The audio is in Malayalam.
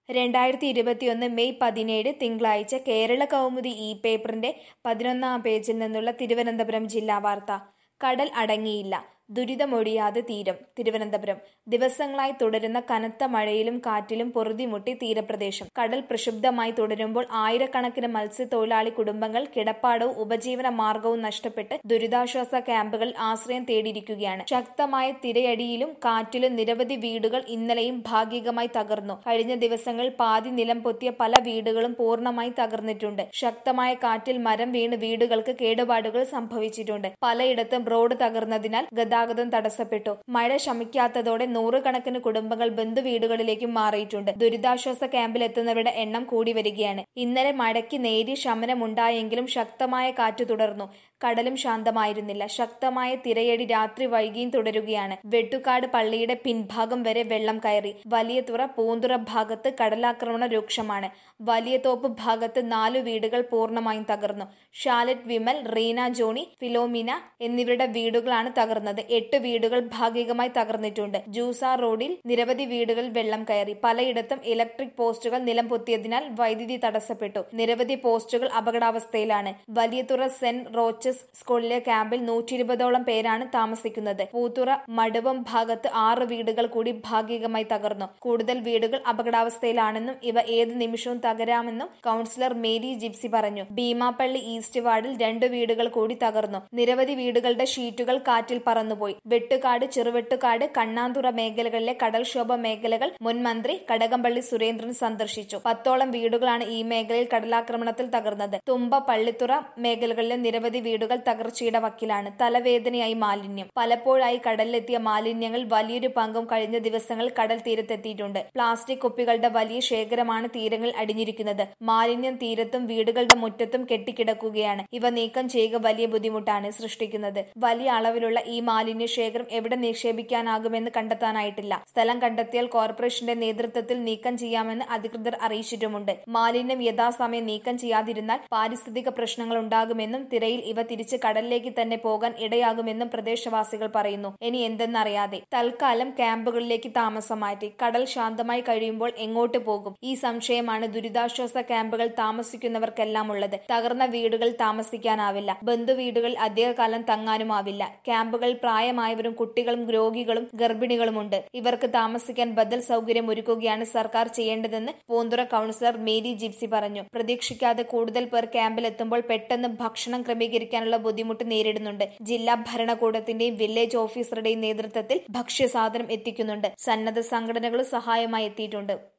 2021 മെയ് 17 തിങ്കളാഴ്ച കേരള കൗമുദി പേപ്പറിന്റെ 11-ാം പേജിൽ നിന്നുള്ള തിരുവനന്തപുരം ജില്ലാ വാർത്ത. കടൽ അടങ്ങിയില്ല, ദുരിതമൊഴിയാതെ തീരം. തിരുവനന്തപുരം. ദിവസങ്ങളായി തുടരുന്ന കനത്ത മഴയിലും കാറ്റിലും പൊറുതിമുട്ടി തീരപ്രദേശം. കടൽ പ്രക്ഷുബ്ധമായി തുടരുമ്പോൾ ആയിരക്കണക്കിന് മത്സ്യത്തൊഴിലാളി കുടുംബങ്ങൾ കിടപ്പാടവും ഉപജീവന മാർഗവും നഷ്ടപ്പെട്ട് ദുരിതാശ്വാസ ക്യാമ്പുകളിൽ ആശ്രയം തേടിയിരിക്കുകയാണ്. ശക്തമായ തിരയടിയിലും കാറ്റിലും നിരവധി വീടുകൾ ഇന്നലെയും ഭാഗികമായി തകർന്നു. കഴിഞ്ഞ ദിവസങ്ങളിൽ പാതി നിലം പൊത്തിയ പല വീടുകളും പൂർണ്ണമായി തകർന്നിട്ടുണ്ട്. ശക്തമായ കാറ്റിൽ മരം വീണ് വീടുകൾക്ക് കേടുപാടുകൾ സംഭവിച്ചിട്ടുണ്ട്. പലയിടത്തും റോഡ് തകർന്നതിനാൽ ഗതാഗതം തടസ്സപ്പെട്ടു. മഴ ശമിക്കാത്തതോടെ നൂറുകണക്കിന് കുടുംബങ്ങൾ ബന്ധുവീടുകളിലേക്ക് മാറിയിട്ടുണ്ട്. ദുരിതാശ്വാസ ക്യാമ്പിലെത്തുന്നവരുടെ എണ്ണം കൂടി വരികയാണ്. ഇന്നലെ മഴയ്ക്ക് നേരിയ ശമനമുണ്ടായെങ്കിലും ശക്തമായ കാറ്റ് തുടർന്നു. കടലും ശാന്തമായിരുന്നില്ല. ശക്തമായ തിരയടി രാത്രി വൈകിയും തുടരുകയാണ്. വെട്ടുകാട് പള്ളിയുടെ പിൻഭാഗം വരെ വെള്ളം കയറി. വലിയതുറ, പൂന്തുറ ഭാഗത്ത് കടലാക്രമണം രൂക്ഷമാണ്. വലിയതോപ്പ് ഭാഗത്ത് 4 വീടുകൾ പൂർണ്ണമായും തകർന്നു. ഷാലറ്റ് വിമൽ, റീന ജോണി, ഫിലോമിന എന്നിവരുടെ വീടുകളാണ് തകർന്നത്. 8 വീടുകൾ ഭാഗികമായി തകർന്നിട്ടുണ്ട്. ജൂസാർ റോഡിൽ നിരവധി വീടുകളിൽ വെള്ളം കയറി. പലയിടത്തും ഇലക്ട്രിക് പോസ്റ്റുകൾ നിലം പൊത്തിയതിനാൽ വൈദ്യുതി തടസ്സപ്പെട്ടു. നിരവധി പോസ്റ്റുകൾ അപകടാവസ്ഥയിലാണ്. വലിയതുറ സെന്റ് റോച്ചസ് സ്കൂളിലെ ക്യാമ്പിൽ 120ഓളം പേരാണ് താമസിക്കുന്നത്. പൂത്തുറ, മടുവം ഭാഗത്ത് 6 വീടുകൾ കൂടി ഭാഗികമായി തകർന്നു. കൂടുതൽ വീടുകൾ അപകടാവസ്ഥയിലാണെന്നും ഇവ ഏത് നിമിഷവും തകരാമെന്നും കൌൺസിലർ മേരി ജിപ്സി പറഞ്ഞു. ഭീമാപ്പള്ളി ഈസ്റ്റ് വാർഡിൽ 2 വീടുകൾ കൂടി തകർന്നു. നിരവധി വീടുകളുടെ ഷീറ്റുകൾ കാറ്റിൽ പറന്നുപോയി. വെട്ടുകാട്, ചെറുവെട്ടുകാട്, കണ്ണാന്തുറ മേഖലകളിലെ കടൽക്ഷോഭ മേഖലകൾ മുൻ മന്ത്രി കടകംപള്ളി സുരേന്ദ്രൻ സന്ദർശിച്ചു. 10ഓളം വീടുകളാണ് ഈ മേഖലയിൽ കടലാക്രമണത്തിൽ തകർന്നത്. തുമ്പ, പള്ളിത്തുറ മേഖലകളിലെ നിരവധി വീടുകൾ തകർച്ചയുടെ വക്കിലാണ്. തലവേദനയായി മാലിന്യം. പലപ്പോഴായി കടലിലെത്തിയ മാലിന്യങ്ങൾ വലിയൊരു പങ്കും കഴിഞ്ഞ ദിവസങ്ങളിൽ കടൽ തീരത്തെത്തിയിട്ടുണ്ട്. പ്ലാസ്റ്റിക് കുപ്പികളുടെ വലിയ ശേഖരമാണ് തീരങ്ങളിൽ അടിഞ്ഞിരിക്കുന്നത്. മാലിന്യം തീരത്തും വീടുകളുടെ മുറ്റത്തും കെട്ടിക്കിടക്കുകയാണ്. ഇവ നീക്കം ചെയ്യുക വലിയ ബുദ്ധിമുട്ടാണ് സൃഷ്ടിക്കുന്നത്. വലിയ അളവിലുള്ള ഈ മാലിന്യ ശേഖരം എവിടെ നിക്ഷേപിക്കാനാകുമെന്ന് കണ്ടെത്താനായിട്ടില്ല. സ്ഥലം കണ്ടെത്തിയാൽ കോർപ്പറേഷന്റെ നേതൃത്വത്തിൽ നീക്കം ചെയ്യാമെന്ന് അധികൃതർ അറിയിച്ചിട്ടുമുണ്ട്. മാലിന്യം യഥാസമയം നീക്കം ചെയ്യാതിരുന്നാൽ പാരിസ്ഥിതിക പ്രശ്നങ്ങൾ ഉണ്ടാകുമെന്നും തിരയിൽ ഇവ തിരിച്ച് കടലിലേക്ക് തന്നെ പോകാൻ ഇടയാകുമെന്നും പ്രദേശവാസികൾ പറയുന്നു. ഇനി എന്തെന്നറിയാതെ തൽക്കാലം ക്യാമ്പുകളിലേക്ക് താമസം മാറ്റി. കടൽ ശാന്തമായി കഴിയുമ്പോൾ എങ്ങോട്ട് പോകും? ഈ സംശയമാണ് ദുരിതാശ്വാസ ക്യാമ്പുകൾ താമസിക്കുന്നവർക്കെല്ലാം ഉള്ളത്. തകർന്ന വീടുകളിൽ താമസിക്കാനാവില്ല. ബന്ധുവീടുകളിൽ അധികകാലം തങ്ങാനുമാവില്ല. ക്യാമ്പുകളിൽ പ്രായമായവരും കുട്ടികളും രോഗികളും ഗർഭിണികളുമുണ്ട്. ഇവർക്ക് താമസിക്കാൻ ബദൽ സൗകര്യം ഒരുക്കുകയാണ് സർക്കാർ ചെയ്യേണ്ടതെന്ന് പൂന്തുറ കൌൺസിലർ മേരി ജിപ്സി പറഞ്ഞു. പ്രതീക്ഷിക്കാതെ കൂടുതൽ പേർ ക്യാമ്പിലെത്തുമ്പോൾ പെട്ടെന്ന് ഭക്ഷണം ക്രമീകരിക്കാനുള്ള ബുദ്ധിമുട്ട് നേരിടുന്നുണ്ട്. ജില്ലാ ഭരണകൂടത്തിന്റെയും വില്ലേജ് ഓഫീസറുടെയും നേതൃത്വത്തിൽ ഭക്ഷ്യസാധനം എത്തിക്കുന്നുണ്ട്. സന്നദ്ധ സംഘടനകളും സഹായമായി എത്തിയിട്ടുണ്ട്.